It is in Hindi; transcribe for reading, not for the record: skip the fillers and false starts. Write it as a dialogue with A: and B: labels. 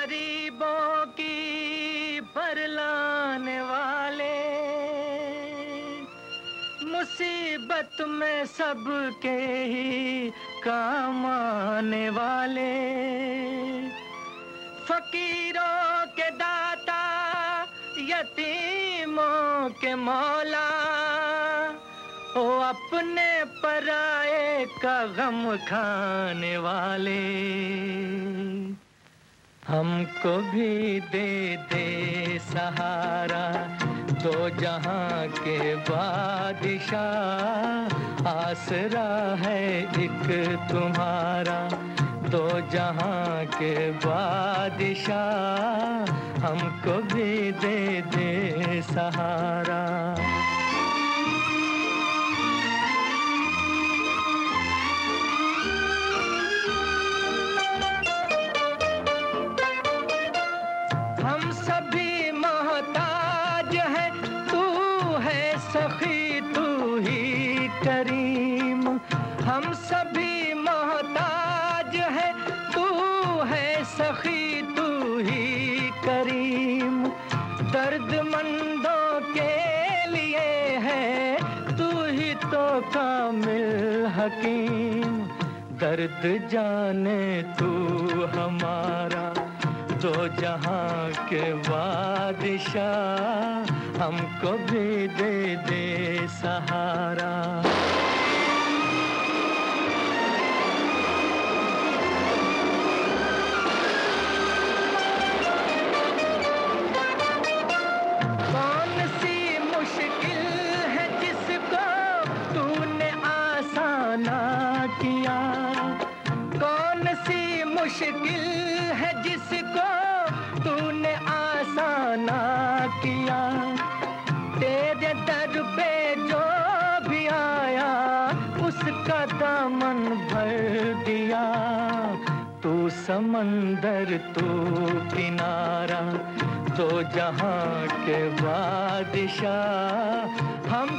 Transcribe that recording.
A: गरीबों की बरलाने वाले, मुसीबत में सबके ही काम आने वाले, फकीरों के दाता, यतीमों के मौला, ओ अपने पराए का गम खाने वाले। हमको भी दे दे सहारा, दो जहां के बादशाह, आसरा है एक तुम्हारा, दो जहां के बादशाह, हमको भी दे दे सहारा। हम सभी मोहताज हैं, तू है सखी तू ही करीम। हम सभी मोहताज हैं, तू है सखी तू ही करीम। दर्दमंदों के लिए है तू ही तो कामिल हकीम। दर्द जाने तू हमारा, दो जहां के बादशाह, हमको भी दे दे सहारा। कौन सी मुश्किल है जिसको तूने आसाना किया, कौन सी मुश्किल है जिसको तूने आसाना किया। तेरे दर पे जो भी आया उसका दामन भर दिया। तू समंदर तू किनारा, दो जहां के बादशाह, हम